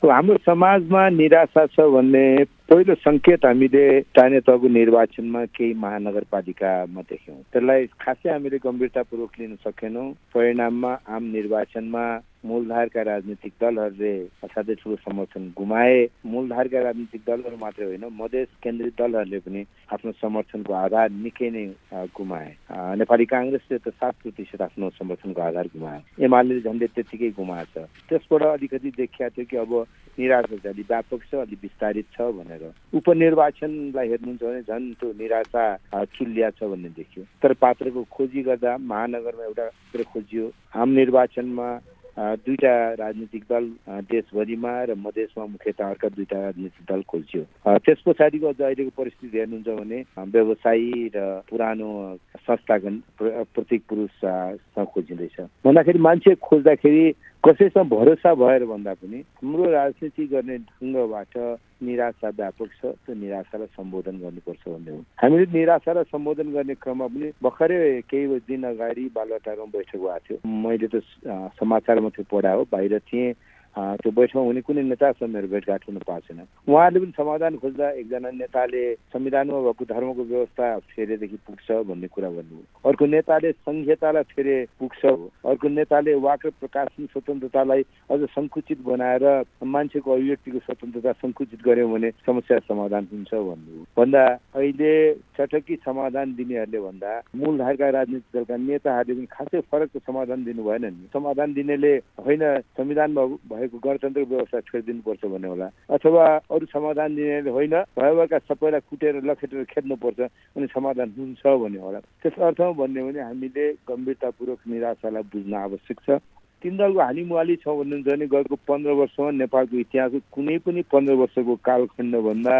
हाम्रो समाजमा निराशा छ भन्ने पहिलो संकेत हामीले स्थानीय तहको निर्वाचनमा केही महानगरपालिकामा देख्यौँ। त्यसलाई खासै हामीले गम्भीरतापूर्वक लिन सकेनौँ। परिणाममा आम निर्वाचनमा मूलधारका राजनीतिक दलहरूले असाध्यै ठुलो समर्थन गुमाए। मूलधारका राजनीतिक दलहरू मात्रै होइन, मधेस केन्द्रित दलहरूले पनि आफ्नो समर्थनको आधार निकै नै गुमाए। नेपाली काङ्ग्रेसले त 7% आफ्नो समर्थनको आधार गुमायो। एमाले झन्डै त्यतिकै गुमाएछ। त्यसबाट अलिकति देखिया थियो कि अब निराशा चाहिँ अलि व्यापक छ, अलि विस्तारित छ भनेर। उपनिर्वाचनलाई हेर्नुहुन्छ भने झन् त्यो निराशा चुलिया छ भन्ने देखियो। तर पात्रको खोजी गर्दा महानगरमा एउटा पात्र खोजियो। आम निर्वाचनमा दुईटा राजनीतिक दल देशभरिमा र मधेसमा मुख्यतः अर्का दुईटा राजनीतिक दल खोजियो। त्यस पछाडिको अहिलेको परिस्थिति हेर्नुहुन्छ भने व्यवसायी र पुरानो संस्थागण प्रत्येक पुरुषसँग खोजिँदैछ। भन्दाखेरि मान्छे खोज्दाखेरि कसैसँग भरोसा भएर भन्दा पनि हाम्रो राजनीति गर्ने ढङ्गबाट निराशा व्यापक छ। त्यो निराशालाई सम्बोधन गर्नुपर्छ भन्ने हो। हामीले निराशालाई सम्बोधन गर्ने क्रममा पनि भर्खरै केही दिन अगाडि बालुवाटारमा बैठक भएको थियो। मैले त समाचार मात्रै पढाए हो, बाहिर थिएँ। त्यो बैठकमा हुने कुनै नेतासँग मेरो भेटघाट हुन पाएको छैन। उहाँहरूले पनि समाधान खोज्दा एकजना नेताले संविधानमा भएको धर्मको व्यवस्था फेरेदेखि पुग्छ भन्ने कुरा भन्नुभयो। अर्को नेताले संहितालाई फेरे पुग्छ, अर्को नेताले वाक र प्रकाशन स्वतन्त्रतालाई अझ सङ्कुचित बनाएर मान्छेको अभिव्यक्तिको स्वतन्त्रता सङ्कुचित गर्यो भने समस्या समाधान हुन्छ भन्नुभयो। भन्दा अहिले चटकी समाधान दिनेहरूले भन्दा मूलधारका राजनीतिक दलका नेताहरूले पनि खासै फरकको समाधान दिनु भएन नि। समाधान दिनेले होइन संविधानमा भएको गणतन्त्र व्यवस्था छोडिदिनुपर्छ भन्ने होला, अथवा अरू समाधान दिनेले होइन भएका सबैलाई कुटेर लखेटेर खेद्नुपर्छ अनि समाधान हुन्छ भन्ने होला। त्यस अर्थमा भन्ने भने हामीले गम्भीरतापूर्वक निराशालाई बुझ्न आवश्यक छ। तीन दलको हानिमुहाली छ भन्नुहुन्छ भने गएको 15 वर्षमा नेपालको इतिहासको कुनै पनि 15 वर्षको कालखण्डभन्दा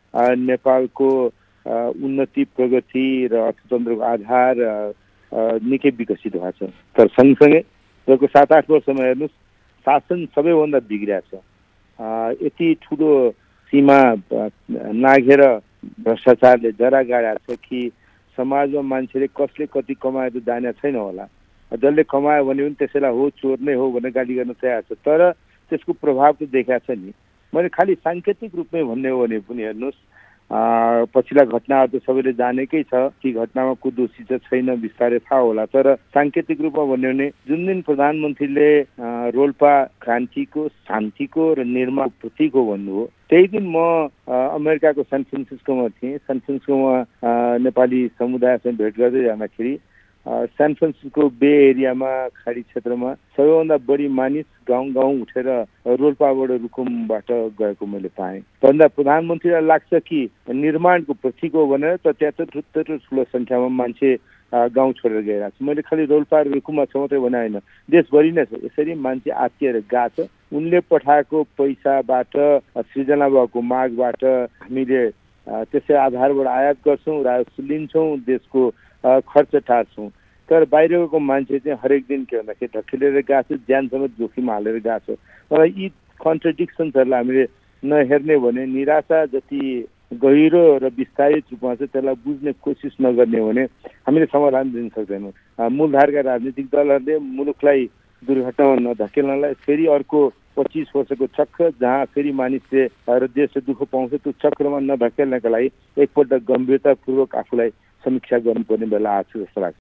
नेपालको उन्नति प्रगति र अर्थतन्त्रको आधार निकै विकसित भएको छ। तर सँगसँगै गएको 7-8 वर्षमा हेर्नुहोस् शासन सबैभन्दा बिग्रिएको छ। यति ठुलो सीमा नाघेर भ्रष्टाचारले जरा गाडेको छ कि समाजमा मान्छेले कसले कति कमायो त जाने छैन होला। जसले कमायो भने पनि त्यसैलाई हो चोर नै हो भनेर गाली गर्न तयार छ। तर त्यसको प्रभाव त देखाएको छ नि। मैले खालि साङ्केतिक रूपमै भन्ने हो भने पनि हेर्नुहोस् पछिल्ला घटनाहरू त सबैले जानेकै छ। ती घटनामा को दोषी छ छैन बिस्तारै थाहा होला। तर साङ्केतिक रूपमा भन्यो भने जुन दिन प्रधानमन्त्रीले रोल्पा क्रान्तिको शान्तिको र निर्माण प्रतीक हो भन्नुभयो, त्यही दिन म अमेरिकाको सान फ्रान्सिस्कोमा थिएँ। सान फ्रान्सिस्कोमा नेपाली समुदायसँग भेट गर्दै जाँदाखेरि सान फ्रान्सिस्को बे एरियामा खाडी क्षेत्रमा सबैभन्दा बढी मानिस गाउँ गाउँ उठेर रोल्पाबाट रुकुमबाट गएको मैले पाएँ। भन्दा प्रधानमन्त्रीलाई लाग्छ कि निर्माणको प्रतीक हो भनेर त त्यहाँ त्यत्रो ठुलो सङ्ख्यामा मान्छे गाउँ छोडेर गइरहेको छ। मैले खालि रोल्पा र रुकुममा छ मात्रै भने होइन, देशभरि नै छ। यसरी मान्छे आत्तिएर गएको छ। उनले पठाएको पैसाबाट सृजना भएको मागबाट हामीले त्यसै आधारबाट आयात गर्छौँ, राजस्व लिन्छौँ, देशको खर्च टार्छौँ। तर बाहिरको मान्छे चाहिँ हरेक दिन के भन्दाखेरि ढकेलेर गएको छ, ज्यान समेत जोखिम हालेर गएको छ। तर यी कन्ट्रडिक्सन्सहरूलाई हामीले नहेर्ने भने निराशा जति गहिरो र विस्तारित रूपमा छ त्यसलाई बुझ्ने कोसिस नगर्ने भने हामीले समाधान दिन सक्दैनौँ। मूलधारका राजनीतिक दलहरूले मुलुकलाई दुर्घटनामा नधकेल्नलाई फेरि अर्को 25 वर्षको चक्र जहाँ फेरि मानिसले र देशले दुःख पाउँछ त्यो चक्रमा नधकेल्नका लागि एकपल्ट गम्भीरतापूर्वक आफूलाई समीक्षा गर्नुपर्ने बेला आएको छ जस्तो लाग्छ।